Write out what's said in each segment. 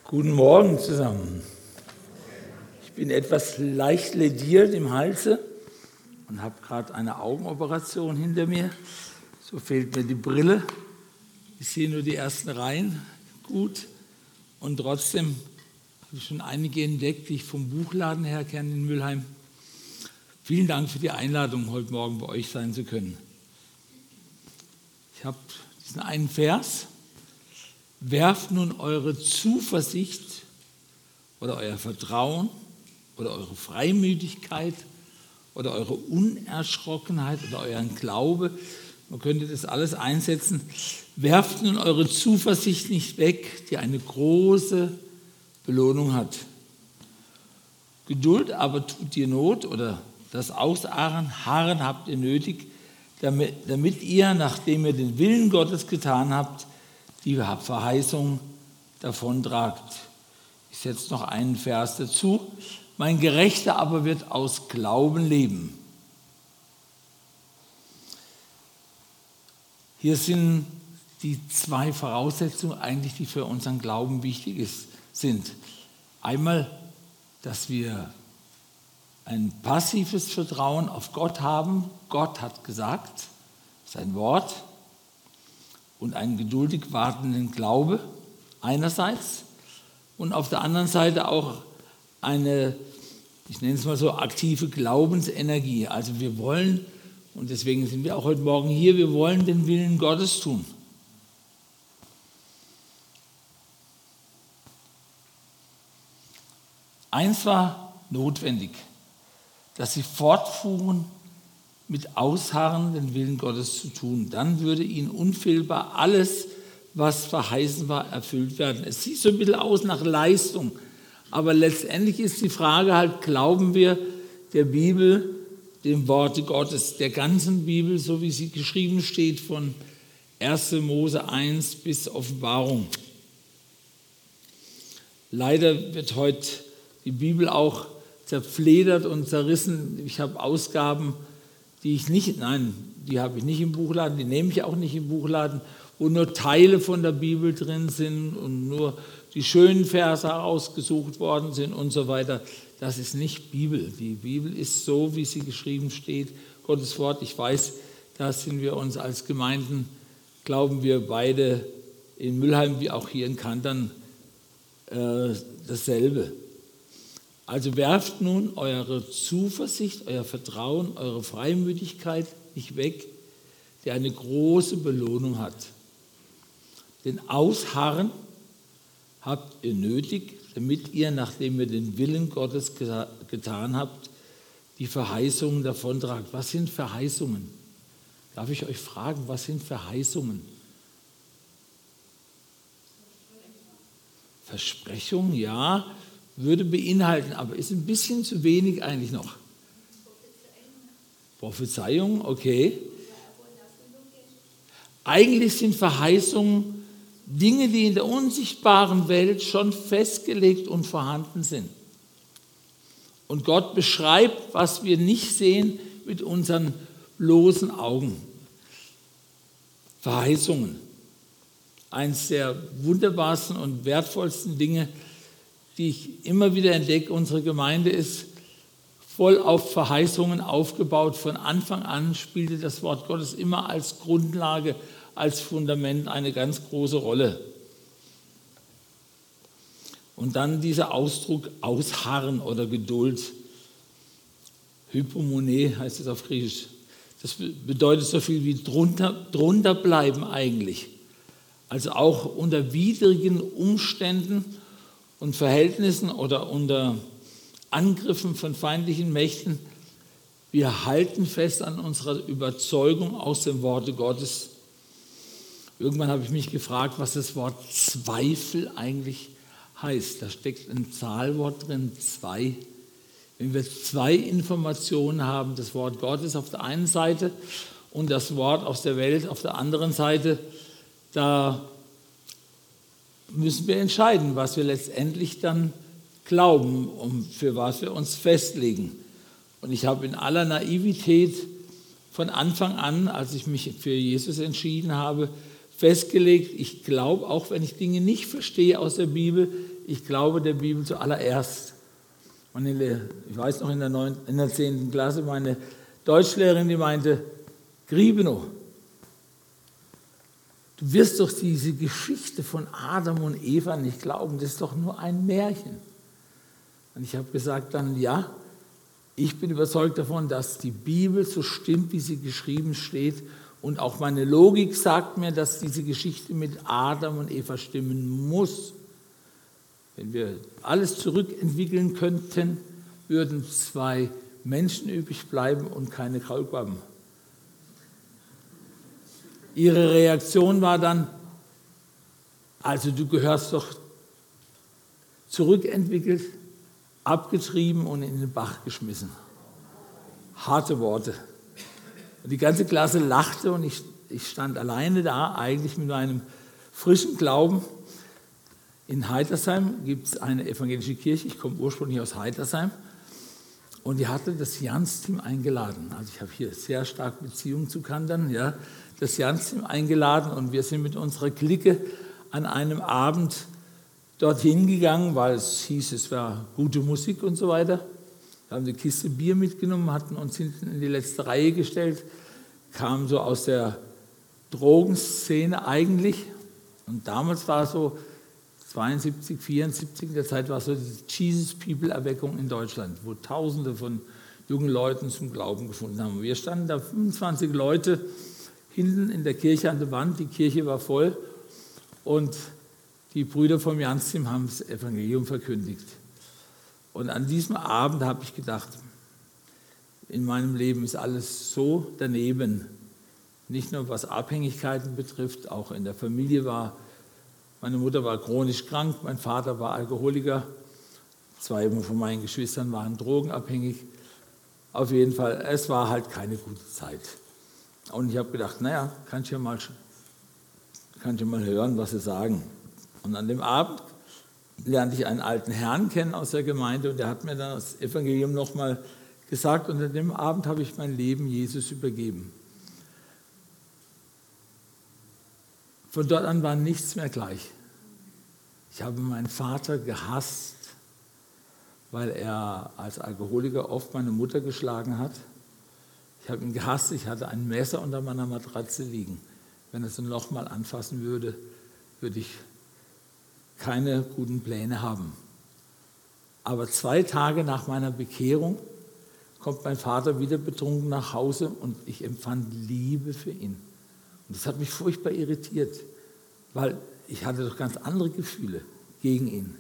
Guten Morgen zusammen. Ich bin etwas leicht lediert im Halse und habe gerade eine Augenoperation hinter mir. So fehlt mir die Brille. Ich sehe nur die ersten Reihen gut. Und trotzdem habe ich schon einige entdeckt, die ich vom Buchladen her kenne in Mülheim. Vielen Dank für die Einladung, heute Morgen bei euch sein zu können. Ich habe diesen einen Vers. Werft nun eure Zuversicht oder euer Vertrauen oder eure Freimütigkeit oder eure Unerschrockenheit oder euren Glaube, man könnte das alles einsetzen, werft nun eure Zuversicht nicht weg, die eine große Belohnung hat. Geduld aber tut dir Not oder das Ausharren habt ihr nötig, damit ihr, nachdem ihr den Willen Gottes getan habt, die Verheißung davontragt. Ich setze noch einen Vers dazu. Mein Gerechter aber wird aus Glauben leben. Hier sind die zwei Voraussetzungen eigentlich, die für unseren Glauben wichtig sind. Einmal, dass wir ein passives Vertrauen auf Gott haben. Gott hat gesagt, sein Wort. Und einen geduldig wartenden Glaube einerseits und auf der anderen Seite auch eine, ich nenne es mal so, aktive Glaubensenergie. Also wir wollen, und deswegen sind wir auch heute Morgen hier, wir wollen den Willen Gottes tun. Eins war notwendig, dass sie fortfuhren, mit Ausharren den Willen Gottes zu tun. Dann würde ihnen unfehlbar alles, was verheißen war, erfüllt werden. Es sieht so ein bisschen aus nach Leistung, aber letztendlich ist die Frage halt, glauben wir der Bibel, dem Worte Gottes, der ganzen Bibel, so wie sie geschrieben steht, von 1. Mose 1 bis Offenbarung. Leider wird heute die Bibel auch zerfledert und zerrissen. Ich habe Ausgaben, die habe ich nicht im Buchladen, die nehme ich auch nicht im Buchladen, wo nur Teile von der Bibel drin sind und nur die schönen Verse ausgesucht worden sind und so weiter. Das ist nicht Bibel. Die Bibel ist so, wie sie geschrieben steht, Gottes Wort. Ich weiß, da sind wir uns als Gemeinden, glauben wir beide in Mülheim wie auch hier in Kantern dasselbe. Also werft nun eure Zuversicht, euer Vertrauen, eure Freimütigkeit nicht weg, die eine große Belohnung hat. Denn Ausharren habt ihr nötig, damit ihr, nachdem ihr den Willen Gottes getan habt, die Verheißungen davontragt. Was sind Verheißungen? Darf ich euch fragen, was sind Verheißungen? Versprechungen, ja. Würde beinhalten, aber ist ein bisschen zu wenig eigentlich noch. Prophezeiung, okay. Eigentlich sind Verheißungen Dinge, die in der unsichtbaren Welt schon festgelegt und vorhanden sind. Und Gott beschreibt, was wir nicht sehen mit unseren bloßen Augen. Verheißungen. Eines der wunderbarsten und wertvollsten Dinge, die ich immer wieder entdecke, unsere Gemeinde ist voll auf Verheißungen aufgebaut. Von Anfang an spielte das Wort Gottes immer als Grundlage, als Fundament eine ganz große Rolle. Und dann dieser Ausdruck Ausharren oder Geduld. Hypomone heißt es auf Griechisch. Das bedeutet so viel wie drunter bleiben eigentlich. Also auch unter widrigen Umständen und Verhältnissen oder unter Angriffen von feindlichen Mächten. Wir halten fest an unserer Überzeugung aus dem Worte Gottes. Irgendwann habe ich mich gefragt, was das Wort Zweifel eigentlich heißt. Da steckt ein Zahlwort drin, 2. Wenn wir 2 Informationen haben, das Wort Gottes auf der einen Seite und das Wort aus der Welt auf der anderen Seite, da müssen wir entscheiden, was wir letztendlich dann glauben und für was wir uns festlegen. Und ich habe in aller Naivität von Anfang an, als ich mich für Jesus entschieden habe, festgelegt, ich glaube, auch wenn ich Dinge nicht verstehe aus der Bibel, ich glaube der Bibel zuallererst. Und ich weiß noch, in der 10. Klasse, meine Deutschlehrerin, die meinte, Griebenau, du wirst doch diese Geschichte von Adam und Eva nicht glauben, das ist doch nur ein Märchen. Und ich habe gesagt dann, ja, ich bin überzeugt davon, dass die Bibel so stimmt, wie sie geschrieben steht. Und auch meine Logik sagt mir, dass diese Geschichte mit Adam und Eva stimmen muss. Wenn wir alles zurückentwickeln könnten, würden 2 Menschen übrig bleiben und keine Kaulquappen. Ihre Reaktion war dann, also du gehörst doch zurückentwickelt, abgetrieben und in den Bach geschmissen. Harte Worte. Und die ganze Klasse lachte und ich stand alleine da, eigentlich mit meinem frischen Glauben. In Heitersheim gibt es eine evangelische Kirche, ich komme ursprünglich aus Heitersheim, und die hatte das Jans-Team eingeladen. Also ich habe hier sehr stark Beziehungen zu Kandern, ja, das Jans-Team eingeladen, und wir sind mit unserer Clique an einem Abend dorthin gegangen, weil es hieß, es war gute Musik und so weiter. Wir haben eine Kiste Bier mitgenommen, hatten uns hinten in die letzte Reihe gestellt, kamen so aus der Drogenszene eigentlich. Und damals war es so 72, 74, in der Zeit war es so die Jesus-People-Erweckung in Deutschland, wo Tausende von jungen Leuten zum Glauben gefunden haben. Wir standen da 25 Leute hinten in der Kirche an der Wand, die Kirche war voll, und die Brüder vom Jans-Team haben das Evangelium verkündigt. Und an diesem Abend habe ich gedacht, in meinem Leben ist alles so daneben. Nicht nur was Abhängigkeiten betrifft, auch in der Familie war, meine Mutter war chronisch krank, mein Vater war Alkoholiker, 2 von meinen Geschwistern waren drogenabhängig. Auf jeden Fall, es war halt keine gute Zeit. Und ich habe gedacht, naja, kann ich ja mal hören, was sie sagen. Und an dem Abend lernte ich einen alten Herrn kennen aus der Gemeinde, und der hat mir dann das Evangelium nochmal gesagt, und an dem Abend habe ich mein Leben Jesus übergeben. Von dort an war nichts mehr gleich. Ich habe meinen Vater gehasst, weil er als Alkoholiker oft meine Mutter geschlagen hat. Ich habe ihn gehasst, ich hatte ein Messer unter meiner Matratze liegen. Wenn er es nochmal anfassen würde, würde ich keine guten Pläne haben. Aber 2 Tage nach meiner Bekehrung kommt mein Vater wieder betrunken nach Hause, und ich empfand Liebe für ihn. Und das hat mich furchtbar irritiert, weil ich hatte doch ganz andere Gefühle gegen ihn.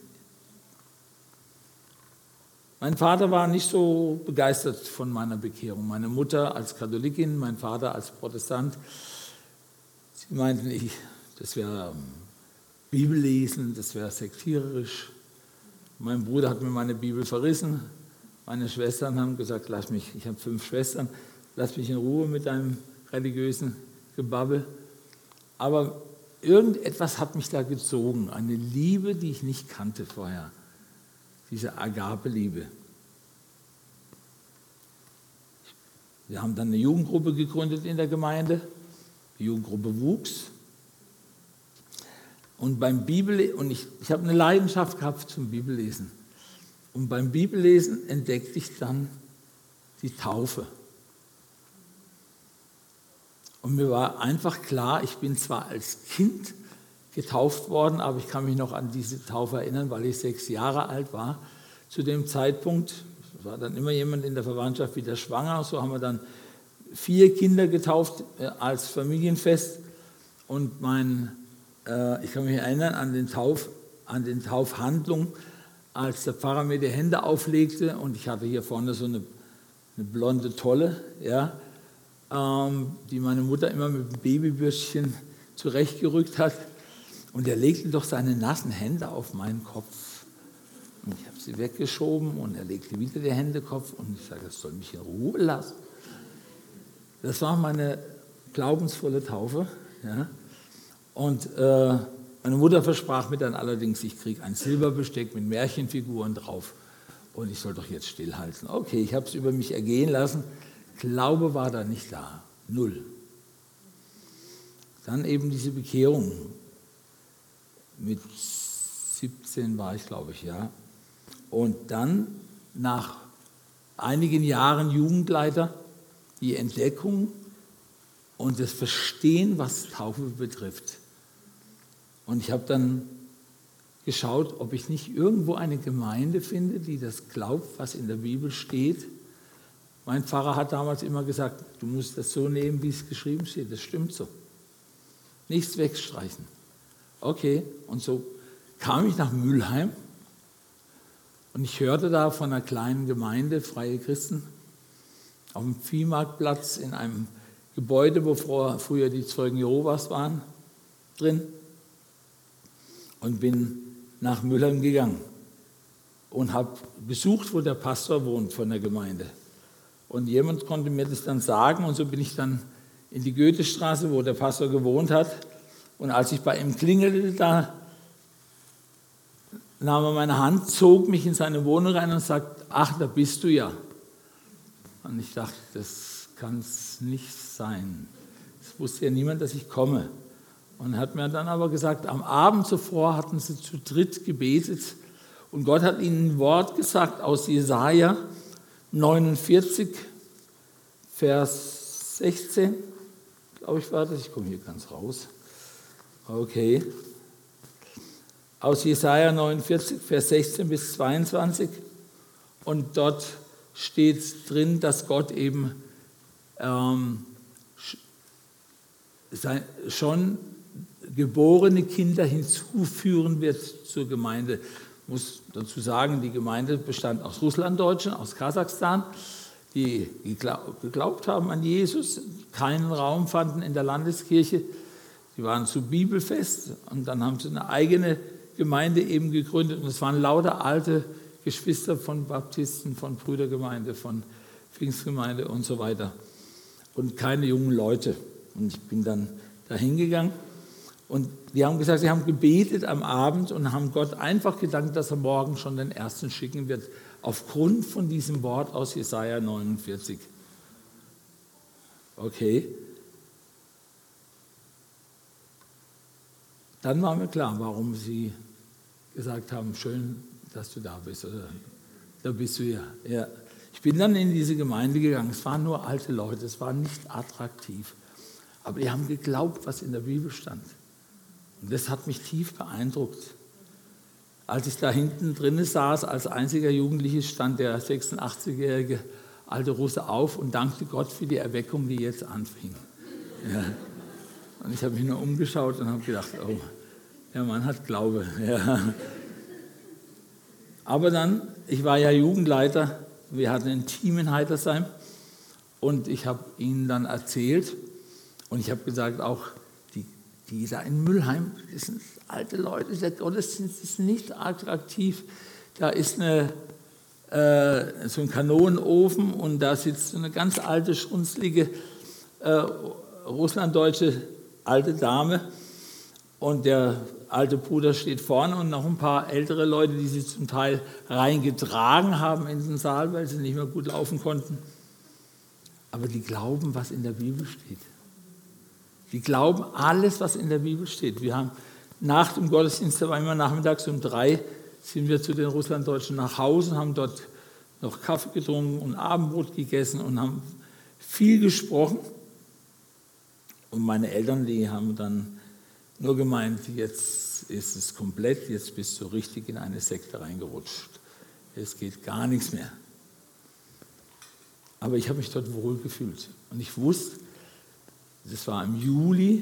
Mein Vater war nicht so begeistert von meiner Bekehrung. Meine Mutter als Katholikin, mein Vater als Protestant. Sie meinten, das wäre Bibellesen, das wäre sektiererisch. Mein Bruder hat mir meine Bibel verrissen. Meine Schwestern haben gesagt, ich habe 5 Schwestern, lass mich in Ruhe mit deinem religiösen Gebabbel. Aber irgendetwas hat mich da gezogen, eine Liebe, die ich nicht kannte vorher, diese Agape-Liebe. Wir haben dann eine Jugendgruppe gegründet in der Gemeinde, die Jugendgruppe wuchs. Und beim Bibellesen, ich habe eine Leidenschaft gehabt zum Bibellesen. Und beim Bibellesen entdeckte ich dann die Taufe. Und mir war einfach klar, ich bin zwar als Kind getauft worden, aber ich kann mich noch an diese Taufe erinnern, weil ich 6 Jahre alt war. Zu dem Zeitpunkt war dann immer jemand in der Verwandtschaft wieder schwanger. So haben wir dann 4 Kinder getauft als Familienfest. Und ich kann mich erinnern an den Taufhandlung, als der Pfarrer mir die Hände auflegte, und ich hatte hier vorne so eine blonde Tolle, ja, die meine Mutter immer mit dem Babybürstchen zurechtgerückt hat. Und er legte doch seine nassen Hände auf meinen Kopf. Und ich habe sie weggeschoben, und er legte wieder die Hände Kopf, und ich sage, das soll mich in Ruhe lassen. Das war meine glaubensvolle Taufe. Ja. Und meine Mutter versprach mir dann allerdings, ich kriege ein Silberbesteck mit Märchenfiguren drauf, und ich soll doch jetzt stillhalten. Okay, ich habe es über mich ergehen lassen. Glaube war da nicht da. 0. dann eben diese Bekehrung. Mit 17 war ich, glaube ich, ja. Und dann nach einigen Jahren Jugendleiter die Entdeckung und das Verstehen, was Taufe betrifft. Und ich habe dann geschaut, ob ich nicht irgendwo eine Gemeinde finde, die das glaubt, was in der Bibel steht. Mein Pfarrer hat damals immer gesagt, du musst das so nehmen, wie es geschrieben steht. Das stimmt so. Nichts wegstreichen. Okay, und so kam ich nach Mülheim und ich hörte da von einer kleinen Gemeinde, Freie Christen, auf dem Viehmarktplatz in einem Gebäude, wo früher die Zeugen Jehovas waren, drin, und bin nach Mülheim gegangen und habe besucht, wo der Pastor wohnt von der Gemeinde. Und jemand konnte mir das dann sagen und so bin ich dann in die Goethestraße, wo der Pastor gewohnt hat. Und als ich bei ihm klingelte, da nahm er meine Hand, zog mich in seine Wohnung rein und sagte, ach, da bist du ja. Und ich dachte, das kann es nicht sein. Es wusste ja niemand, dass ich komme. Und er hat mir dann aber gesagt, am Abend zuvor hatten sie zu dritt gebetet und Gott hat ihnen ein Wort gesagt aus Jesaja 49, Vers 16, glaube ich war das, ich komme hier ganz raus. Okay. Aus Jesaja 49, Vers 16 bis 22 und dort steht drin, dass Gott eben schon geborene Kinder hinzuführen wird zur Gemeinde. Ich muss dazu sagen, die Gemeinde bestand aus Russlanddeutschen, aus Kasachstan, die geglaubt haben an Jesus, keinen Raum fanden in der Landeskirche. Die waren zu bibelfest und dann haben sie eine eigene Gemeinde eben gegründet. Und es waren lauter alte Geschwister von Baptisten, von Brüdergemeinde, von Pfingstgemeinde und so weiter. Und keine jungen Leute. Und ich bin dann da hingegangen. Und die haben gesagt, sie haben gebetet am Abend und haben Gott einfach gedankt, dass er morgen schon den ersten schicken wird, aufgrund von diesem Wort aus Jesaja 49. Okay. Dann war mir klar, warum sie gesagt haben, schön, dass du da bist. Oder da bist du ja. Ja. Ich bin dann in diese Gemeinde gegangen. Es waren nur alte Leute, es war nicht attraktiv. Aber die haben geglaubt, was in der Bibel stand. Und das hat mich tief beeindruckt. Als ich da hinten drinnen saß, als einziger Jugendlicher, stand der 86-jährige alte Russe auf und dankte Gott für die Erweckung, die jetzt anfing. Ja. Und ich habe mich nur umgeschaut und habe gedacht, oh, der Mann hat Glaube. Ja. Aber dann, ich war ja Jugendleiter, wir hatten ein Team in Heitersheim und ich habe ihnen dann erzählt und ich habe gesagt, auch die da in Mülheim, das sind alte Leute, der Gottesdienst ist nicht attraktiv, da ist so ein Kanonenofen und da sitzt eine ganz alte, schrunzlige russlanddeutsche alte Dame und der alte Bruder steht vorne und noch ein paar ältere Leute, die sie zum Teil reingetragen haben in den Saal, weil sie nicht mehr gut laufen konnten. Aber die glauben, was in der Bibel steht. Die glauben alles, was in der Bibel steht. Wir haben nach dem Gottesdienst, da war immer nachmittags um 3, sind wir zu den Russlanddeutschen nach Hause und haben dort noch Kaffee getrunken und Abendbrot gegessen und haben viel gesprochen. Und meine Eltern, die haben dann nur gemeint, jetzt ist es komplett, jetzt bist du richtig in eine Sekte reingerutscht. Es geht gar nichts mehr. Aber ich habe mich dort wohl gefühlt. Und ich wusste, das war im Juli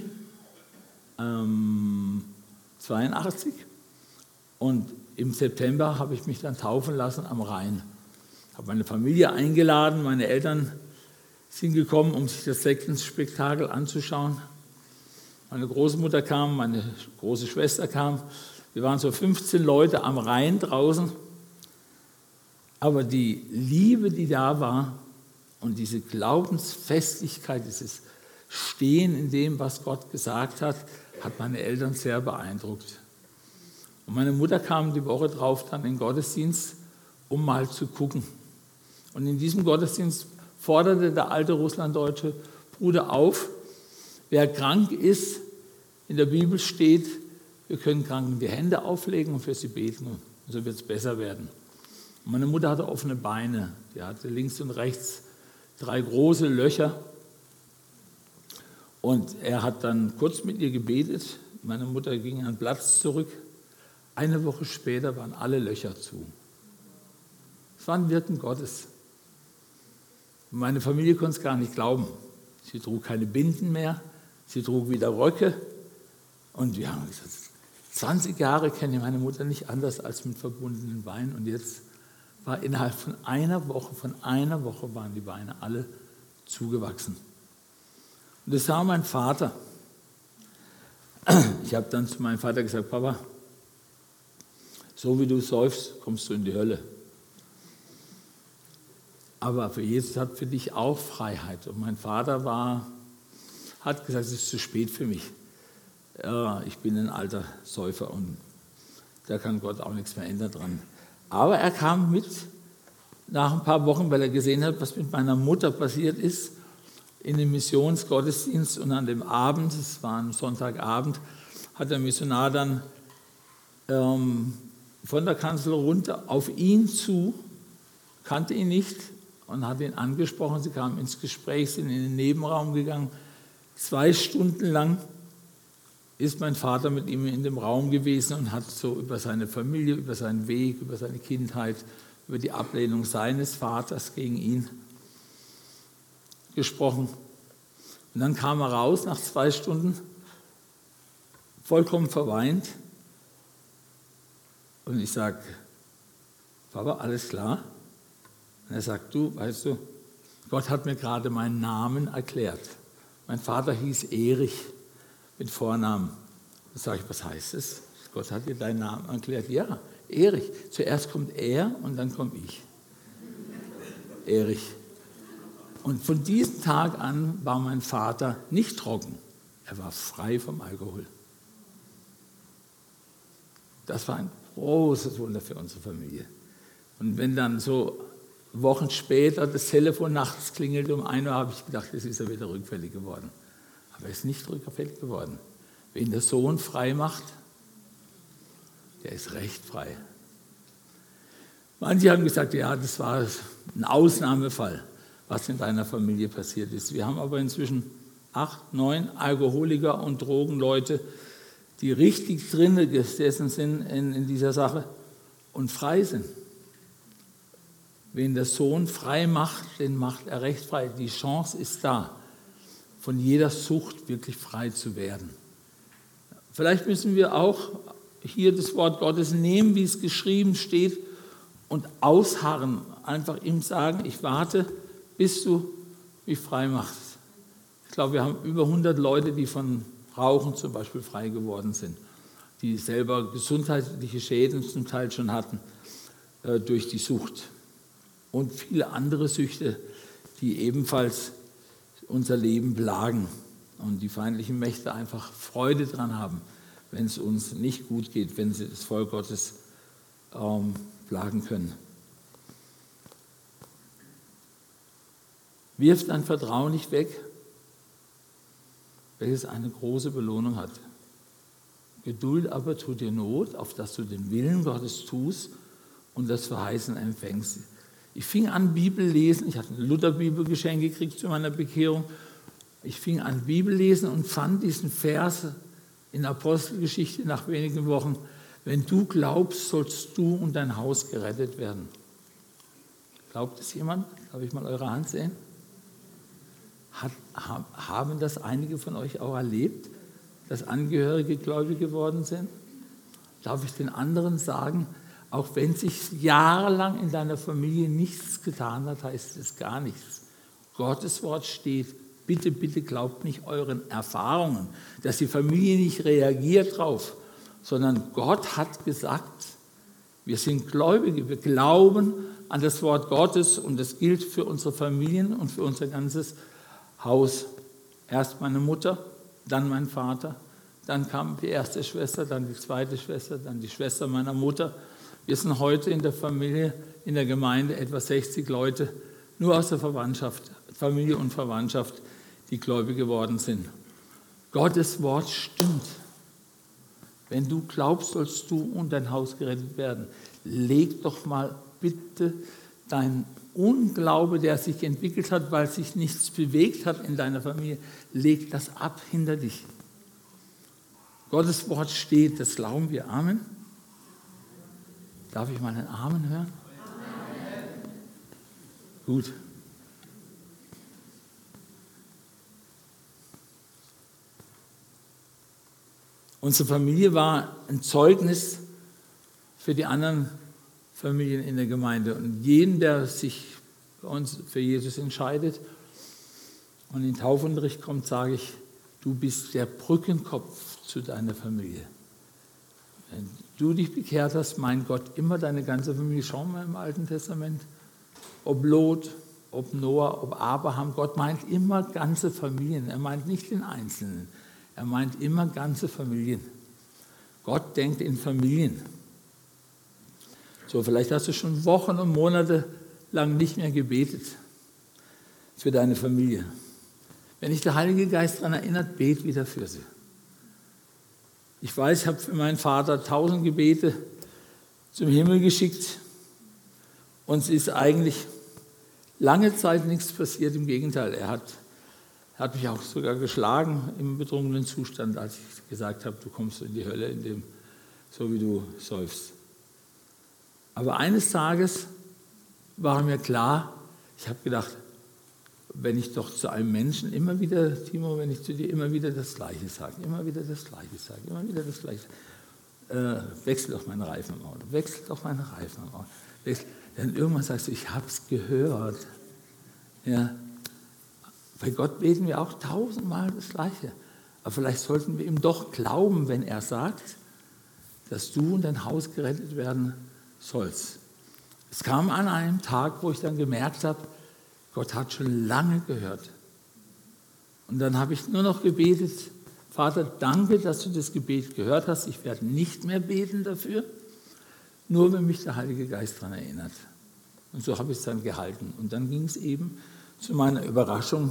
82 und im September habe ich mich dann taufen lassen am Rhein. Ich habe meine Familie eingeladen, meine Eltern sind gekommen, um sich das Sektenspektakel anzuschauen. Meine Großmutter kam, meine große Schwester kam. Wir waren so 15 Leute am Rhein draußen. Aber die Liebe, die da war und diese Glaubensfestigkeit, dieses Stehen in dem, was Gott gesagt hat, hat meine Eltern sehr beeindruckt. Und meine Mutter kam die Woche drauf dann in den Gottesdienst, um mal zu gucken. Und in diesem Gottesdienst forderte der alte russlanddeutsche Bruder auf, wer krank ist, In der Bibel steht, wir können Kranken die Hände auflegen und für sie beten, und so wird es besser werden. Und meine Mutter hatte offene Beine, die hatte links und rechts 3 große Löcher. Und er hat dann kurz mit ihr gebetet. Meine Mutter ging an den Platz zurück. Eine Woche später waren alle Löcher zu. Es war ein Wirken Gottes. Meine Familie konnte es gar nicht glauben. Sie trug keine Binden mehr, sie trug wieder Röcke. Und wir haben gesagt, 20 Jahre kenne ich meine Mutter nicht anders als mit verbundenen Beinen. Und jetzt war innerhalb von einer Woche waren die Beine alle zugewachsen. Und das sah mein Vater. Ich habe dann zu meinem Vater gesagt, Papa, so wie du säufst, kommst du in die Hölle. Aber für Jesus hat für dich auch Freiheit. Und mein Vater hat gesagt, es ist zu spät für mich. Ja, ich bin ein alter Säufer und da kann Gott auch nichts mehr ändern dran. Aber er kam mit nach ein paar Wochen, weil er gesehen hat, was mit meiner Mutter passiert ist, in den Missionsgottesdienst. Und an dem Abend, es war ein Sonntagabend, hat der Missionar dann von der Kanzel runter auf ihn zu, kannte ihn nicht und hat ihn angesprochen. Sie kamen ins Gespräch, sind in den Nebenraum gegangen. 2 Stunden lang ist mein Vater mit ihm in dem Raum gewesen und hat so über seine Familie, über seinen Weg, über seine Kindheit, über die Ablehnung seines Vaters gegen ihn gesprochen. Und dann kam er raus nach 2 Stunden, vollkommen verweint. Und ich sage, Papa, alles klar? Und er sagt, du, weißt du, Gott hat mir gerade meinen Namen erklärt. Mein Vater hieß Erich mit Vornamen. Da sage ich, was heißt es? Gott hat dir deinen Namen erklärt. Ja, Erich. Zuerst kommt er und dann komme ich. Erich. Und von diesem Tag an war mein Vater nicht trocken. Er war frei vom Alkohol. Das war ein großes Wunder für unsere Familie. Und wenn dann so Wochen später das Telefon nachts klingelte um 1 Uhr, habe ich gedacht, jetzt ist er wieder rückfällig geworden. Aber er ist nicht rückfällig geworden. Wen der Sohn frei macht, der ist recht frei. Manche haben gesagt, ja, das war ein Ausnahmefall, was in deiner Familie passiert ist. Wir haben aber inzwischen 8, 9 Alkoholiker und Drogenleute, die richtig drin gesessen sind in dieser Sache und frei sind. Wen der Sohn frei macht, den macht er recht frei. Die Chance ist da, von jeder Sucht wirklich frei zu werden. Vielleicht müssen wir auch hier das Wort Gottes nehmen, wie es geschrieben steht, und ausharren. Einfach ihm sagen, ich warte, bis du mich frei machst. Ich glaube, wir haben über 100 Leute, die von Rauchen zum Beispiel frei geworden sind, die selber gesundheitliche Schäden zum Teil schon hatten durch die Sucht. Und viele andere Süchte, die ebenfalls unser Leben plagen und die feindlichen Mächte einfach Freude dran haben, wenn es uns nicht gut geht, wenn sie das Volk Gottes plagen können. Wirf dein Vertrauen nicht weg, welches eine große Belohnung hat. Geduld aber tut dir Not, auf dass du den Willen Gottes tust und das Verheißen empfängst. Ich fing an, Bibel lesen. Ich hatte eine Lutherbibel geschenkt gekriegt zu meiner Bekehrung. Ich fing an, Bibel lesen und fand diesen Vers in Apostelgeschichte nach wenigen Wochen. Wenn du glaubst, sollst du und dein Haus gerettet werden. Glaubt es jemand? Darf ich mal eure Hand sehen? Haben das einige von euch auch erlebt, dass Angehörige gläubig geworden sind? Darf ich den anderen sagen, auch wenn sich jahrelang in deiner Familie nichts getan hat, heißt es gar nichts. Gottes Wort steht, bitte, bitte glaubt nicht euren Erfahrungen, dass die Familie nicht reagiert drauf, sondern Gott hat gesagt, wir sind Gläubige, wir glauben an das Wort Gottes und das gilt für unsere Familien und für unser ganzes Haus. Erst meine Mutter, dann mein Vater, dann kam die erste Schwester, dann die zweite Schwester, dann die Schwester meiner Mutter. Wir sind heute in der Familie, in der Gemeinde etwa 60 Leute, nur aus der Verwandtschaft, Familie und Verwandtschaft, die gläubig geworden sind. Gottes Wort stimmt. Wenn du glaubst, sollst du und dein Haus gerettet werden. Leg doch mal bitte dein Unglaube, der sich entwickelt hat, weil sich nichts bewegt hat in deiner Familie, leg das ab hinter dich. Gottes Wort steht, das glauben wir. Amen. Darf ich mal einen Amen hören? Amen. Gut. Unsere Familie war ein Zeugnis für die anderen Familien in der Gemeinde. Und jeden, der sich bei uns für Jesus entscheidet und in den Taufunterricht kommt, sage ich, du bist der Brückenkopf zu deiner Familie. Wenn du dich bekehrt hast, meint Gott immer deine ganze Familie. Schauen wir im Alten Testament, ob Lot, ob Noah, ob Abraham. Gott meint immer ganze Familien. Er meint nicht den Einzelnen. Er meint immer ganze Familien. Gott denkt in Familien. So, vielleicht hast du schon Wochen und Monate lang nicht mehr gebetet für deine Familie. Wenn dich der Heilige Geist daran erinnert, bet wieder für sie. Ich weiß, ich habe für meinen Vater 1000 Gebete zum Himmel geschickt und es ist eigentlich lange Zeit nichts passiert. Im Gegenteil, er hat mich auch sogar geschlagen im betrunkenen Zustand, als ich gesagt habe, du kommst in die Hölle, so wie du säufst. Aber eines Tages war mir klar, ich habe gedacht, wenn ich doch zu einem Menschen immer wieder, Timo, wenn ich zu dir immer wieder das Gleiche sage, immer wieder das Gleiche sage, immer wieder das Gleiche, wechsel doch meine Reifen am Auto, wechsel doch meine Reifen am Auto. Dann irgendwann sagst du, ich habe es gehört. Ja. Bei Gott beten wir auch 1000-mal das Gleiche. Aber vielleicht sollten wir ihm doch glauben, wenn er sagt, dass du und dein Haus gerettet werden sollst. Es kam an einem Tag, wo ich dann gemerkt habe, Gott hat schon lange gehört. Und dann habe ich nur noch gebetet, Vater, danke, dass du das Gebet gehört hast. Ich werde nicht mehr beten dafür, nur wenn mich der Heilige Geist daran erinnert. Und so habe ich es dann gehalten. Und dann ging es eben zu meiner Überraschung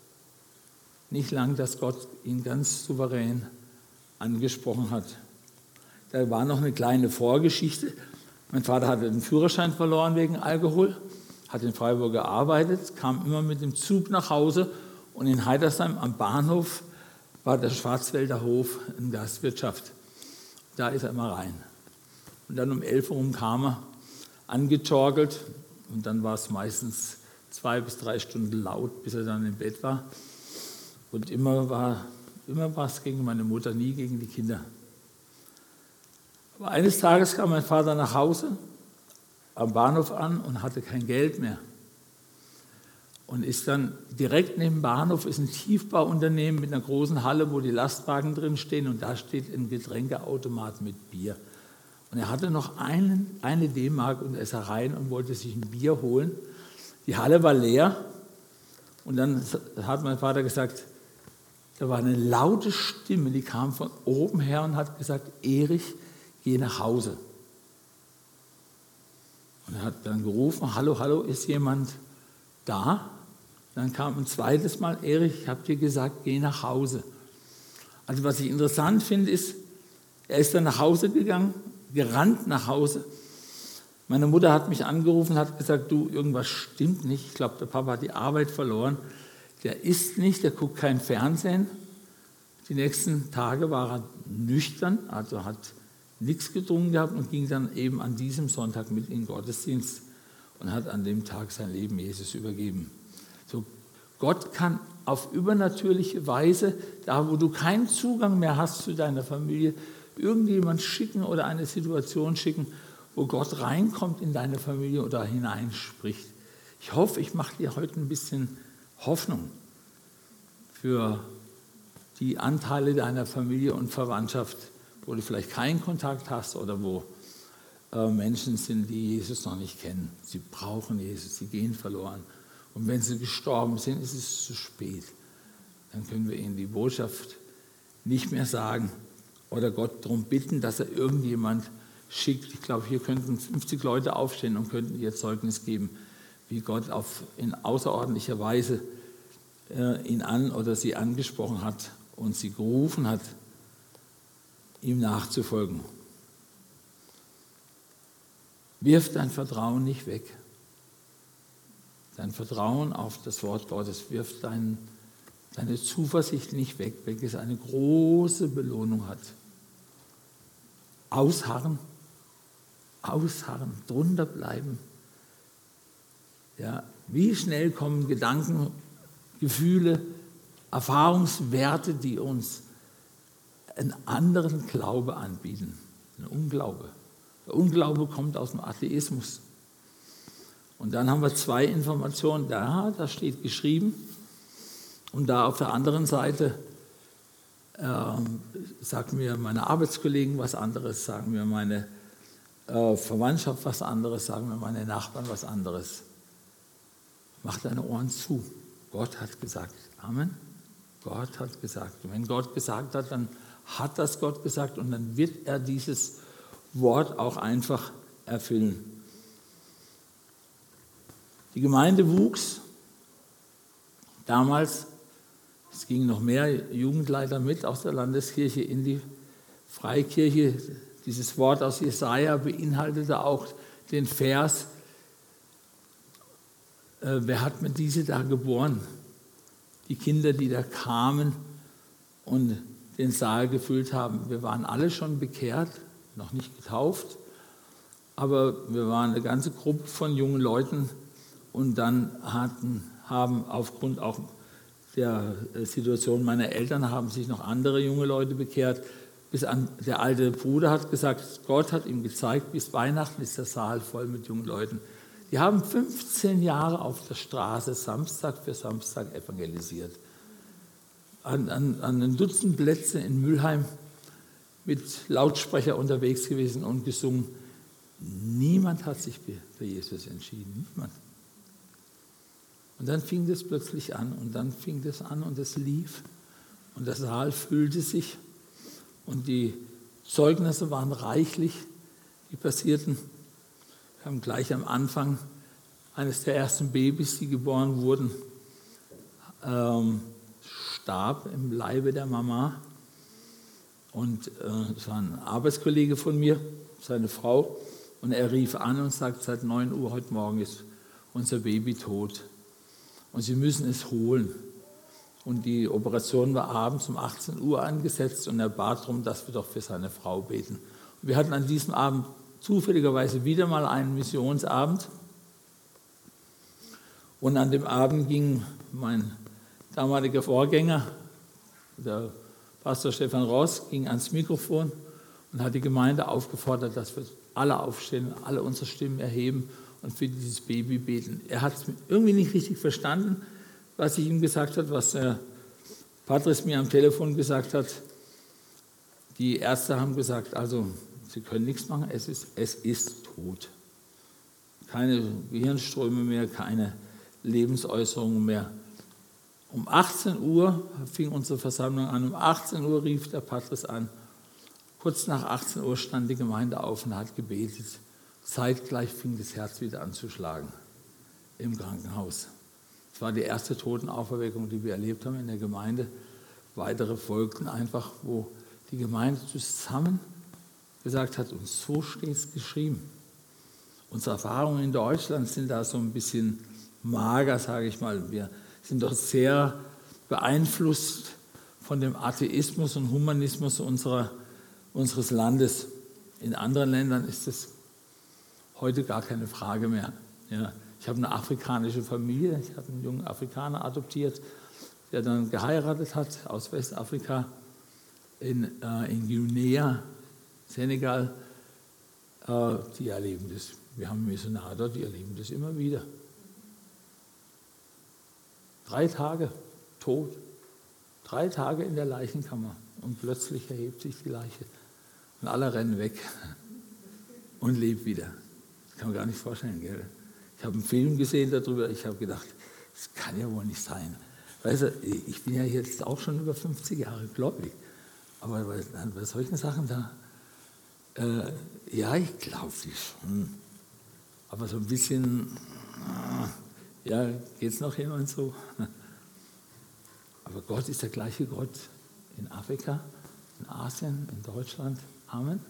nicht lang, dass Gott ihn ganz souverän angesprochen hat. Da war noch eine kleine Vorgeschichte. Mein Vater hatte den Führerschein verloren wegen Alkohol, hat in Freiburg gearbeitet, kam immer mit dem Zug nach Hause und in Heidersheim am Bahnhof war der Schwarzwälder Hof eine Gastwirtschaft. Da ist er immer rein. Und dann um 11 Uhr rum kam er, angetorkelt und dann war es meistens 2 bis 3 Stunden laut, bis er dann im Bett war. Und immer war es gegen meine Mutter, nie gegen die Kinder. Aber eines Tages kam mein Vater nach Hause, am Bahnhof an und hatte kein Geld mehr. Und ist dann direkt neben dem Bahnhof ist ein Tiefbauunternehmen mit einer großen Halle, wo die Lastwagen drin stehen und da steht ein Getränkeautomat mit Bier. Und er hatte noch eine D-Mark und er ist rein und wollte sich ein Bier holen. Die Halle war leer und dann hat mein Vater gesagt, da war eine laute Stimme, die kam von oben her und hat gesagt, Erich, geh nach Hause. Und er hat dann gerufen, hallo, ist jemand da? Dann kam ein zweites Mal, Erich, ich habe dir gesagt, geh nach Hause. Also was ich interessant finde, ist, er ist dann nach Hause gegangen, gerannt nach Hause. Meine Mutter hat mich angerufen, hat gesagt, du, irgendwas stimmt nicht. Ich glaube, der Papa hat die Arbeit verloren. Der isst nicht, der guckt kein Fernsehen. Die nächsten Tage war er nüchtern, also hat nichts getrunken gehabt und ging dann eben an diesem Sonntag mit in den Gottesdienst und hat an dem Tag sein Leben Jesus übergeben. So, Gott kann auf übernatürliche Weise, da wo du keinen Zugang mehr hast zu deiner Familie, irgendjemand schicken oder eine Situation schicken, wo Gott reinkommt in deine Familie oder hineinspricht. Ich hoffe, ich mache dir heute ein bisschen Hoffnung für die Anteile deiner Familie und Verwandtschaft, wo du vielleicht keinen Kontakt hast oder wo Menschen sind, die Jesus noch nicht kennen. Sie brauchen Jesus, sie gehen verloren. Und wenn sie gestorben sind, ist es zu spät. Dann können wir ihnen die Botschaft nicht mehr sagen oder Gott darum bitten, dass er irgendjemand schickt. Ich glaube, hier könnten 50 Leute aufstehen und könnten ihr Zeugnis geben, wie Gott in außerordentlicher Weise ihn an oder sie angesprochen hat und sie gerufen hat, ihm nachzufolgen. Wirf dein Vertrauen nicht weg. Dein Vertrauen auf das Wort Gottes, wirf deine Zuversicht nicht weg, welches eine große Belohnung hat. Ausharren, drunter bleiben. Ja, wie schnell kommen Gedanken, Gefühle, Erfahrungswerte, die uns einen anderen Glaube anbieten, ein Unglaube. Der Unglaube kommt aus dem Atheismus. Und dann haben wir zwei Informationen. Da steht geschrieben. Und da auf der anderen Seite sagen mir meine Arbeitskollegen was anderes, sagen mir meine Verwandtschaft was anderes, sagen mir meine Nachbarn was anderes. Mach deine Ohren zu. Gott hat gesagt. Amen. Gott hat gesagt. Und wenn Gott gesagt hat, dann hat das Gott gesagt und dann wird er dieses Wort auch einfach erfüllen. Die Gemeinde wuchs. Damals, es gingen noch mehr Jugendleiter mit aus der Landeskirche in die Freikirche. Dieses Wort aus Jesaja beinhaltete auch den Vers, wer hat mir diese da geboren? Die Kinder, die da kamen und den Saal gefüllt haben. Wir waren alle schon bekehrt, noch nicht getauft, aber wir waren eine ganze Gruppe von jungen Leuten und dann haben aufgrund auch der Situation meiner Eltern haben sich noch andere junge Leute bekehrt. Der alte Bruder hat gesagt, Gott hat ihm gezeigt, bis Weihnachten ist der Saal voll mit jungen Leuten. Die haben 15 Jahre auf der Straße Samstag für Samstag evangelisiert. An einem Dutzend Plätze in Mülheim mit Lautsprecher unterwegs gewesen und gesungen. Niemand hat sich für Jesus entschieden, niemand. Und dann fing das plötzlich an und dann fing das an und es lief und der Saal füllte sich und die Zeugnisse waren reichlich, die passierten. Wir haben gleich am Anfang eines der ersten Babys, die geboren wurden, starb im Leibe der Mama. Und das war ein Arbeitskollege von mir, seine Frau. Und er rief an und sagt, seit 9 Uhr heute Morgen ist unser Baby tot. Und sie müssen es holen. Und die Operation war abends um 18 Uhr angesetzt und er bat darum, dass wir doch für seine Frau beten. Und wir hatten an diesem Abend zufälligerweise wieder mal einen Missionsabend. Und an dem Abend ging mein damaliger Vorgänger, der Pastor Stefan Ross, ging ans Mikrofon und hat die Gemeinde aufgefordert, dass wir alle aufstehen, alle unsere Stimmen erheben und für dieses Baby beten. Er hat es irgendwie nicht richtig verstanden, was ich ihm gesagt habe, was der Patrice mir am Telefon gesagt hat. Die Ärzte haben gesagt, also Sie können nichts machen, es ist tot. Keine Gehirnströme mehr, keine Lebensäußerungen mehr. Um 18 Uhr fing unsere Versammlung an, um 18 Uhr rief der Patrice an. Kurz nach 18 Uhr stand die Gemeinde auf und hat gebetet. Zeitgleich fing das Herz wieder an zu schlagen im Krankenhaus. Es war die erste Totenauferweckung, die wir erlebt haben in der Gemeinde. Weitere folgten einfach, wo die Gemeinde zusammen gesagt hat, und so steht es geschrieben. Unsere Erfahrungen in Deutschland sind da so ein bisschen mager, sage ich mal. Wir sind doch sehr beeinflusst von dem Atheismus und Humanismus unseres Landes. In anderen Ländern ist es heute gar keine Frage mehr. Ja, ich habe eine afrikanische Familie, ich habe einen jungen Afrikaner adoptiert, der dann geheiratet hat aus Westafrika in Guinea, Senegal. Die erleben das. Wir haben Missionare dort, die erleben das immer wieder. 3 Tage tot, 3 Tage in der Leichenkammer und plötzlich erhebt sich die Leiche und alle rennen weg und lebt wieder. Das kann man gar nicht vorstellen, gell? Ich habe einen Film gesehen darüber, ich habe gedacht, das kann ja wohl nicht sein. Weißt du, ich bin ja jetzt auch schon über 50 Jahre gläubig, aber bei solchen Sachen da, ja, ich glaube die schon, aber so ein bisschen, ja, geht es noch jemand so? Aber Gott ist der gleiche Gott in Afrika, in Asien, in Deutschland. Amen.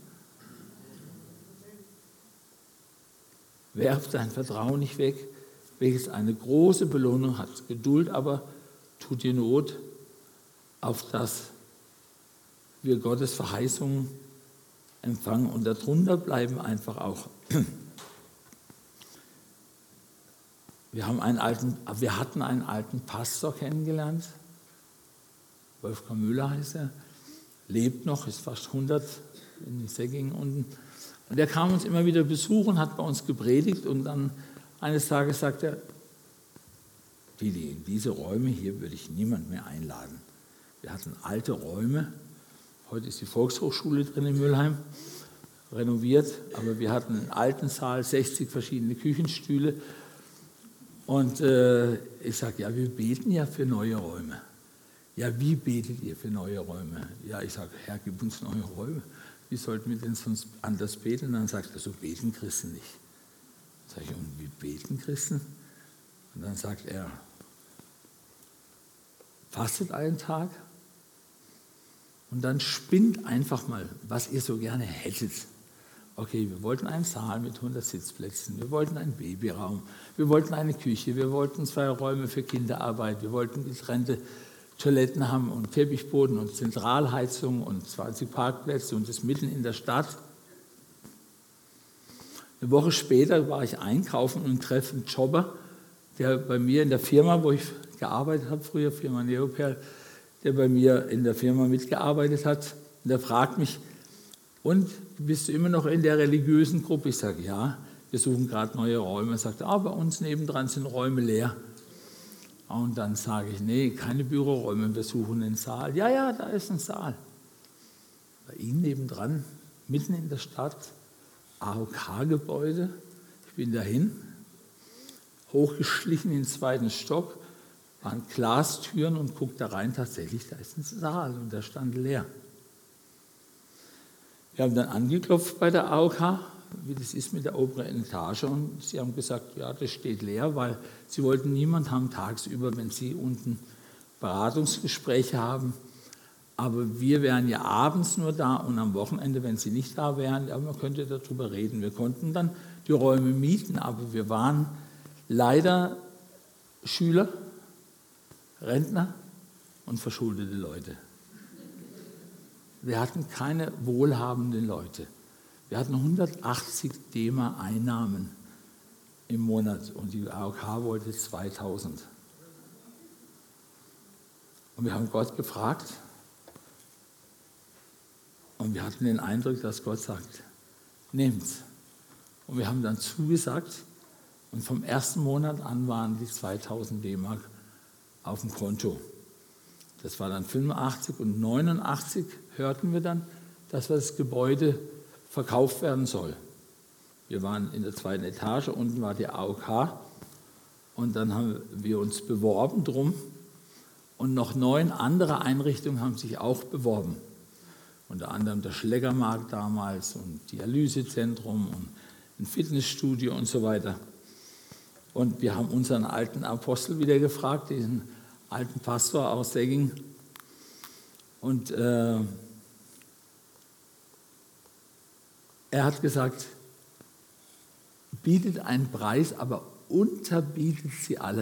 Werf dein Vertrauen nicht weg, welches eine große Belohnung hat. Geduld aber tut dir Not, auf dass wir Gottes Verheißungen empfangen und darunter bleiben einfach auch. Wir hatten einen alten Pastor kennengelernt, Wolfgang Müller heißt er, lebt noch, ist fast 100 in Säckingen unten. Und der kam uns immer wieder besuchen, hat bei uns gepredigt und dann eines Tages sagt er, in diese Räume hier würde ich niemand mehr einladen. Wir hatten alte Räume, heute ist die Volkshochschule drin in Mülheim, renoviert, aber wir hatten einen alten Saal, 60 verschiedene Küchenstühle. Und ich sage, ja, wir beten ja für neue Räume. Ja, wie betet ihr für neue Räume? Ja, ich sage, Herr, gib uns neue Räume. Wie sollten wir denn sonst anders beten? Und dann sagt er, so beten Christen nicht. Sag ich, und wie beten Christen? Und dann sagt er, fastet einen Tag und dann spinnt einfach mal, was ihr so gerne hättet. Okay, wir wollten einen Saal mit 100 Sitzplätzen, wir wollten einen Babyraum, wir wollten eine Küche, wir wollten 2 Räume für Kinderarbeit, wir wollten getrennte Toiletten haben und Teppichboden und Zentralheizung und 20 Parkplätze und das mitten in der Stadt. Eine Woche später war ich einkaufen und treffe einen Jobber, der bei mir in der Firma, wo ich gearbeitet habe, früher Firma Neoperl, der bei mir in der Firma mitgearbeitet hat. Und der fragt mich, und bist du immer noch in der religiösen Gruppe? Ich sage, ja, wir suchen gerade neue Räume. Er sagt, bei uns nebendran sind Räume leer. Und dann sage ich, nee, keine Büroräume, wir suchen einen Saal. Ja, da ist ein Saal. Bei Ihnen nebendran, mitten in der Stadt, AOK-Gebäude. Ich bin dahin, hochgeschlichen in den 2. Stock, waren Glastüren und gucke da rein, tatsächlich, da ist ein Saal und der stand leer. Wir haben dann angeklopft bei der AOK, wie das ist mit der oberen Etage, und sie haben gesagt, ja, das steht leer, weil sie wollten niemanden haben tagsüber, wenn sie unten Beratungsgespräche haben. Aber wir wären ja abends nur da und am Wochenende, wenn sie nicht da wären, ja, man könnte darüber reden. Wir konnten dann die Räume mieten, aber wir waren leider Schüler, Rentner und verschuldete Leute. Wir hatten keine wohlhabenden Leute. Wir hatten 180 DM Einnahmen im Monat und die AOK wollte 2000. Und wir haben Gott gefragt und wir hatten den Eindruck, dass Gott sagt, nehmt's. Und wir haben dann zugesagt und vom 1. Monat an waren die 2000 DM auf dem Konto. Das war dann 85 und 89 hörten wir dann, dass das Gebäude verkauft werden soll. Wir waren in der 2. Etage, unten war die AOK und dann haben wir uns beworben drum und noch 9 andere Einrichtungen haben sich auch beworben. Unter anderem der Schleckermarkt damals und Dialysezentrum und ein Fitnessstudio und so weiter. Und wir haben unseren alten Apostel wieder gefragt, diesen alten Pastor aus Säckingen. Und er hat gesagt, bietet einen Preis, aber unterbietet sie alle.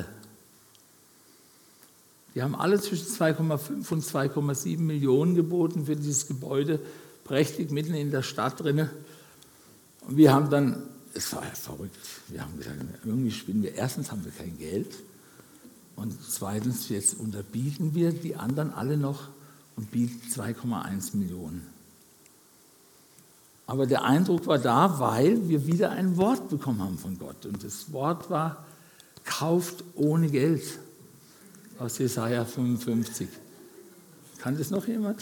Die haben alle zwischen 2,5 und 2,7 Millionen geboten für dieses Gebäude, prächtig mitten in der Stadt drin. Und wir haben dann, es war ja verrückt, wir haben gesagt, irgendwie spinnen wir. Erstens haben wir kein Geld und zweitens, jetzt unterbieten wir die anderen alle noch und bieten 2,1 Millionen. Aber der Eindruck war da, weil wir wieder ein Wort bekommen haben von Gott. Und das Wort war, kauft ohne Geld. Aus Jesaja 55. Kann das noch jemand?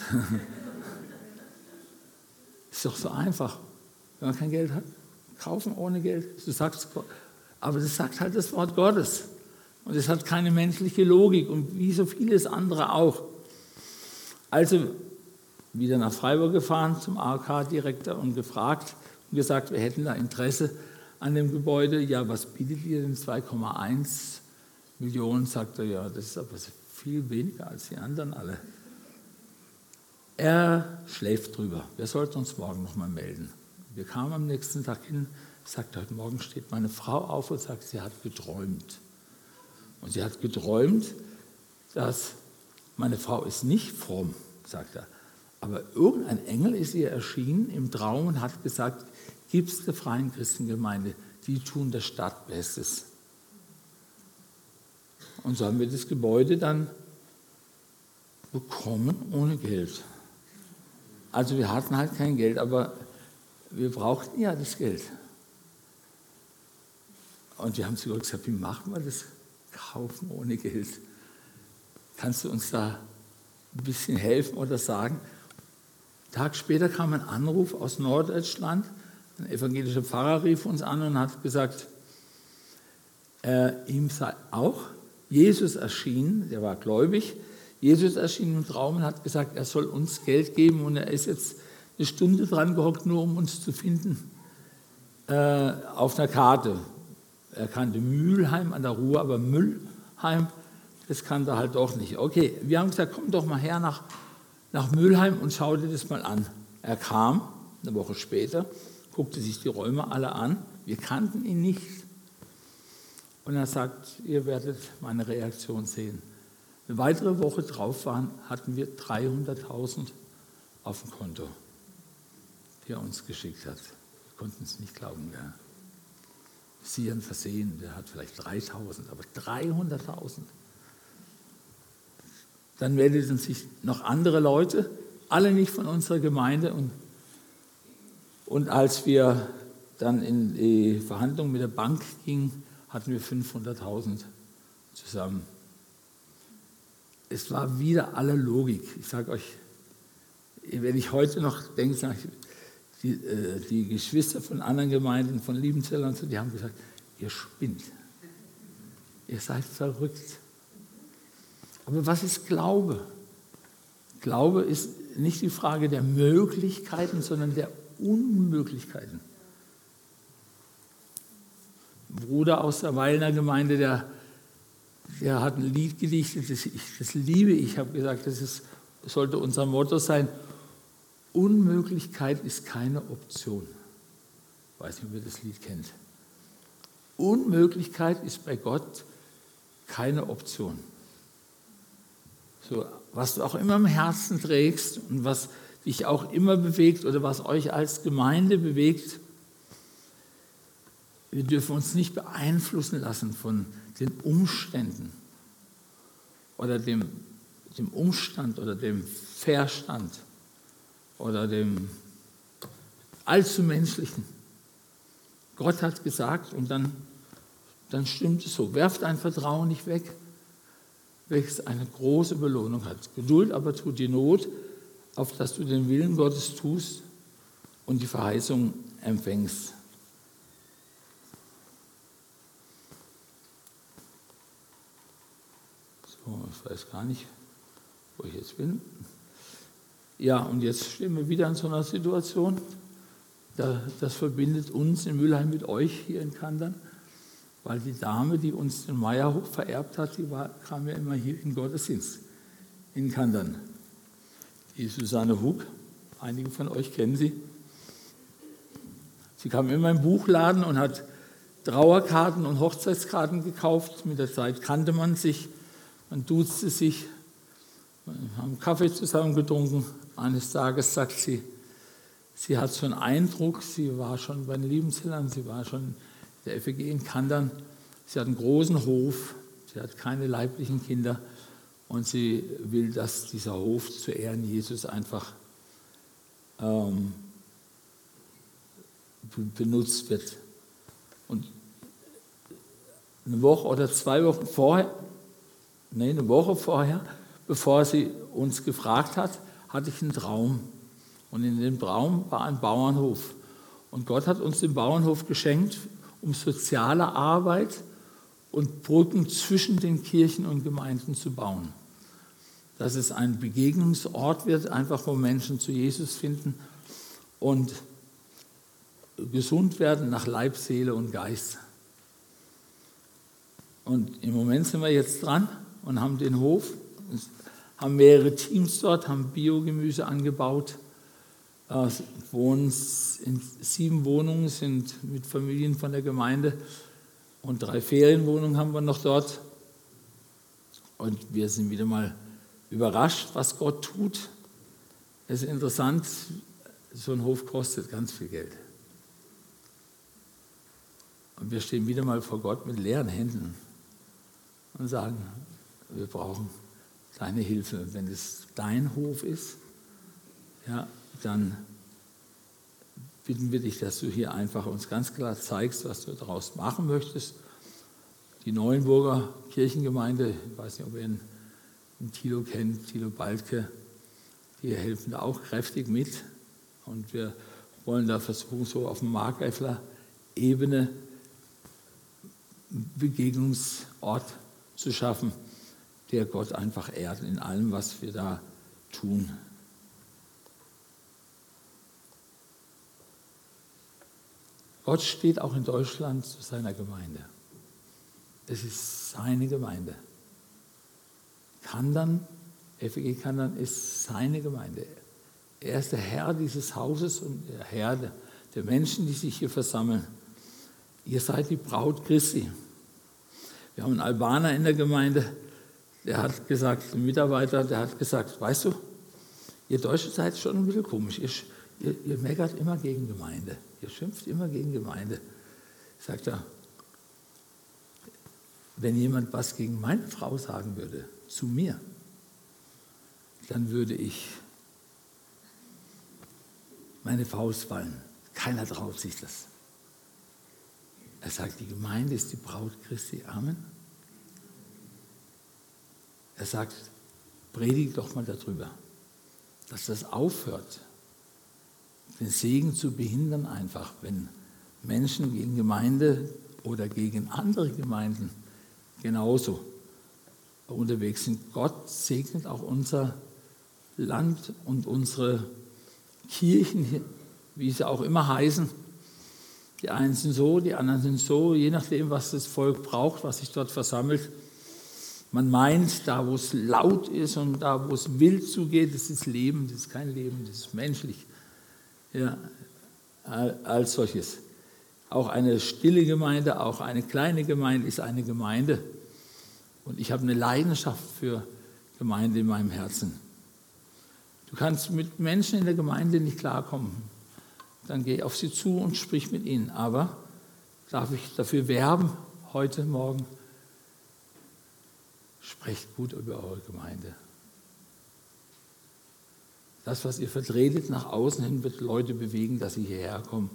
Ist doch so einfach. Wenn man kein Geld hat, kaufen ohne Geld. Du sagst, aber das sagt halt das Wort Gottes. Und es hat keine menschliche Logik und wie so vieles andere auch. Also wieder nach Freiburg gefahren zum AOK-Direktor und gefragt und gesagt, wir hätten da Interesse an dem Gebäude. Ja, was bietet ihr denn? 2,1 Millionen, sagt er, ja, das ist aber viel weniger als die anderen alle. Er schläft drüber. Wir sollten uns morgen nochmal melden. Wir kamen am nächsten Tag hin, sagte, heute Morgen steht meine Frau auf und sagt, sie hat geträumt. Und sie hat geträumt, dass meine Frau ist nicht fromm, sagt er. Aber irgendein Engel ist ihr erschienen im Traum und hat gesagt, gibt es der Freien Christengemeinde, die tun der Stadt Bestes. Und so haben wir das Gebäude dann bekommen ohne Geld. Also wir hatten halt kein Geld, aber wir brauchten ja das Geld. Und wir haben sogar gesagt, wie machen wir das? Kaufen ohne Geld. Kannst du uns da ein bisschen helfen oder sagen? Einen Tag später kam ein Anruf aus Norddeutschland. Ein evangelischer Pfarrer rief uns an und hat gesagt, ihm sei auch Jesus erschienen, der war gläubig, Jesus erschien im Traum und hat gesagt, er soll uns Geld geben und er ist jetzt eine Stunde dran gehockt, nur um uns zu finden auf einer Karte. Er kannte Mülheim an der Ruhr, aber Müllheim, das kannte er halt doch nicht. Okay, wir haben gesagt, komm doch mal her nach Mülheim und schau dir das mal an. Er kam, eine Woche später, guckte sich die Räume alle an, wir kannten ihn nicht. Und er sagt, ihr werdet meine Reaktion sehen. Eine weitere Woche drauf hatten wir 300.000 auf dem Konto, die er uns geschickt hat. Wir konnten es nicht glauben. Ja. Sie ein Versehen, der hat vielleicht 3.000, aber 300.000. Dann meldeten sich noch andere Leute, alle nicht von unserer Gemeinde. Und als wir dann in die Verhandlung mit der Bank gingen, hatten wir 500.000 zusammen. Es war wieder alle Logik. Ich sage euch, wenn ich heute noch denke, sage ich, die Geschwister von anderen Gemeinden, von Liebenzeller und so, die haben gesagt, ihr spinnt. Ihr seid verrückt. Aber was ist Glaube? Glaube ist nicht die Frage der Möglichkeiten, sondern der Unmöglichkeiten. Ein Bruder aus der Weilner Gemeinde, der hat ein Lied gedichtet, das liebe ich. Ich habe gesagt, das sollte unser Motto sein, Unmöglichkeit ist keine Option. Ich weiß nicht, ob ihr das Lied kennt. Unmöglichkeit ist bei Gott keine Option. So, was du auch immer im Herzen trägst und was dich auch immer bewegt oder was euch als Gemeinde bewegt, wir dürfen uns nicht beeinflussen lassen von den Umständen oder dem Umstand oder dem Verstand oder dem allzu Menschlichen. Gott hat gesagt und dann stimmt es so. Werft dein Vertrauen nicht weg, welches eine große Belohnung hat. Geduld aber tut die Not, auf dass du den Willen Gottes tust und die Verheißung empfängst. So, ich weiß gar nicht, wo ich jetzt bin. Ja, und jetzt stehen wir wieder in so einer Situation. Das verbindet uns in Mülheim mit euch hier in Kandern, weil die Dame, die uns den Meierhof vererbt hat, kam ja immer hier in Gottesdienst in Kandern. Die Susanne Hug, einige von euch kennen sie. Sie kam immer im Buchladen und hat Trauerkarten und Hochzeitskarten gekauft. Mit der Zeit kannte man sich, man duzte sich, wir haben Kaffee zusammen getrunken. Eines Tages sagt sie, sie hat so einen Eindruck, sie war schon bei den Liebenzellern, sie war schon in der FEG in Kandern, sie hat einen großen Hof, sie hat keine leiblichen Kinder und sie will, dass dieser Hof zu Ehren Jesus einfach benutzt wird. Und eine Woche oder 2 Wochen vorher, eine Woche vorher, bevor sie uns gefragt hat, hatte ich einen Traum. Und in dem Traum war ein Bauernhof. Und Gott hat uns den Bauernhof geschenkt, um soziale Arbeit und Brücken zwischen den Kirchen und Gemeinden zu bauen. Dass es ein Begegnungsort wird, einfach wo Menschen zu Jesus finden und gesund werden nach Leib, Seele und Geist. Und im Moment sind wir jetzt dran und haben den Hof, haben mehrere Teams dort, haben Biogemüse angebaut, wohnen in 7 Wohnungen, sind mit Familien von der Gemeinde und 3 Ferienwohnungen haben wir noch dort. Und wir sind wieder mal überrascht, was Gott tut. Es ist interessant, so ein Hof kostet ganz viel Geld. Und wir stehen wieder mal vor Gott mit leeren Händen und sagen, wir brauchen deine Hilfe. Wenn es dein Hof ist, ja, dann bitten wir dich, dass du hier einfach uns ganz klar zeigst, was du daraus machen möchtest. Die Neuenburger Kirchengemeinde, ich weiß nicht, ob ihr ihn Thilo kennt, Thilo Balke, die helfen da auch kräftig mit. Und wir wollen da versuchen, so auf dem Markgräfler-Ebene Begegnungsort zu schaffen, der Gott einfach ehrt in allem, was wir da tun. Gott steht auch in Deutschland zu seiner Gemeinde. Es ist seine Gemeinde. Kandern, FEG Kandern ist seine Gemeinde. Er ist der Herr dieses Hauses und der Herr der Menschen, die sich hier versammeln. Ihr seid die Braut Christi. Wir haben einen Albaner in der Gemeinde, der hat gesagt, ein Mitarbeiter, der hat gesagt, weißt du, ihr Deutschen seid schon ein bisschen komisch. Ihr meckert immer gegen Gemeinde. Ihr schimpft immer gegen Gemeinde. Sagt er, wenn jemand was gegen meine Frau sagen würde, zu mir, dann würde ich meine Faust ballen. Keiner traut sich das. Er sagt, die Gemeinde ist die Braut Christi. Amen. Er sagt, predigt doch mal darüber, dass das aufhört, den Segen zu behindern einfach, wenn Menschen gegen Gemeinde oder gegen andere Gemeinden genauso unterwegs sind. Gott segnet auch unser Land und unsere Kirchen, wie sie auch immer heißen. Die einen sind so, die anderen sind so, je nachdem, was das Volk braucht, was sich dort versammelt. Man meint, da wo es laut ist und da wo es wild zugeht, das ist Leben, das ist kein Leben, das ist menschlich. Ja, als solches. Auch eine stille Gemeinde, auch eine kleine Gemeinde ist eine Gemeinde. Und ich habe eine Leidenschaft für Gemeinde in meinem Herzen. Du kannst mit Menschen in der Gemeinde nicht klarkommen. Dann geh auf sie zu und sprich mit ihnen. Aber darf ich dafür werben, heute Morgen, sprecht gut über eure Gemeinde. Das, was ihr vertretet nach außen hin, wird Leute bewegen, dass sie hierher kommen.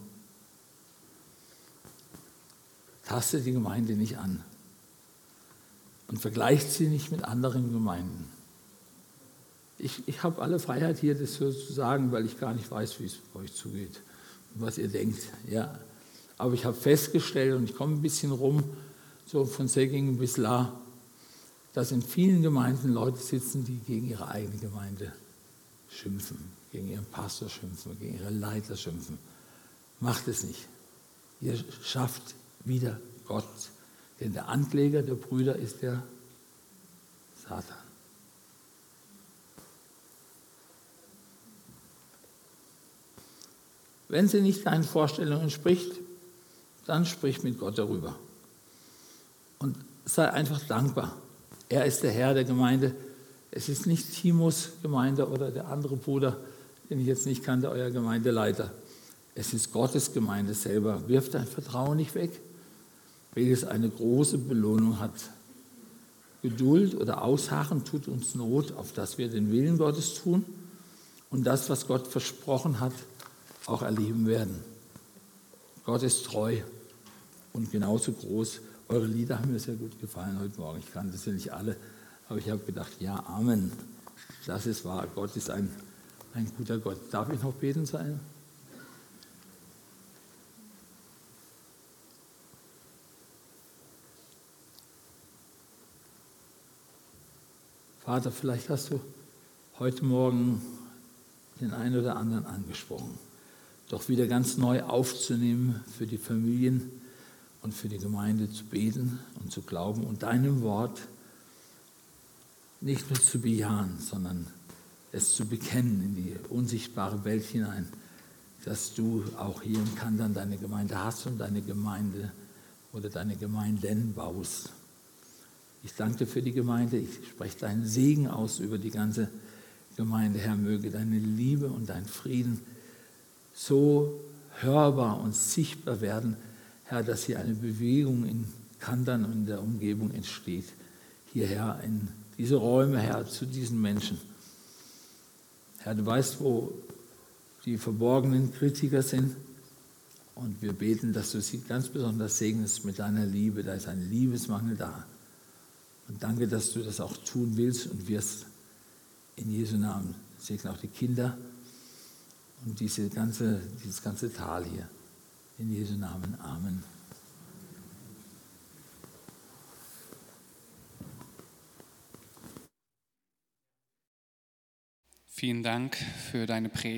Tastet die Gemeinde nicht an und vergleicht sie nicht mit anderen Gemeinden. Ich habe alle Freiheit hier, das so zu sagen, weil ich gar nicht weiß, wie es bei euch zugeht und was ihr denkt. Ja. Aber ich habe festgestellt, und ich komme ein bisschen rum, so von Säckingen bis La, dass in vielen Gemeinden Leute sitzen, die gegen ihre eigene Gemeinde schimpfen, gegen ihren Pastor schimpfen, gegen ihre Leiter schimpfen. Macht es nicht. Ihr schafft wieder Gott, denn der Ankläger der Brüder ist der Satan. Wenn sie nicht deinen Vorstellungen entspricht, dann sprich mit Gott darüber. Und sei einfach dankbar. Er ist der Herr der Gemeinde. Es ist nicht Timos Gemeinde oder der andere Bruder, den ich jetzt nicht kannte, euer Gemeindeleiter. Es ist Gottes Gemeinde selber. Wirf dein Vertrauen nicht weg, welches eine große Belohnung hat. Geduld oder Ausharren tut uns Not, auf dass wir den Willen Gottes tun und das, was Gott versprochen hat, auch erleben werden. Gott ist treu und genauso groß. Eure Lieder haben mir sehr gut gefallen heute Morgen. Ich kannte sie nicht alle, aber ich habe gedacht, ja, Amen. Das ist wahr. Gott ist ein guter Gott. Darf ich noch beten sein? Vater, vielleicht hast du heute Morgen den einen oder anderen angesprochen, doch wieder ganz neu aufzunehmen, für die Familien und für die Gemeinde zu beten und zu glauben und deinem Wort nicht nur zu bejahen, sondern es zu bekennen in die unsichtbare Welt hinein, dass du auch hier in Kandern deine Gemeinde hast und deine Gemeinde oder deine Gemeinden baust. Ich danke dir für die Gemeinde, ich spreche deinen Segen aus über die ganze Gemeinde, Herr, möge deine Liebe und dein Frieden so hörbar und sichtbar werden, Herr, dass hier eine Bewegung in Kandern und in der Umgebung entsteht, hierher in diese Räume, Herr, zu diesen Menschen. Herr, du weißt, wo die verborgenen Kritiker sind, und wir beten, dass du sie ganz besonders segnest mit deiner Liebe, da ist ein Liebesmangel da. Und danke, dass du das auch tun willst und wirst in Jesu Namen. Segne auch die Kinder und dieses ganze Tal hier. In Jesu Namen. Amen. Vielen Dank für deine Predigt.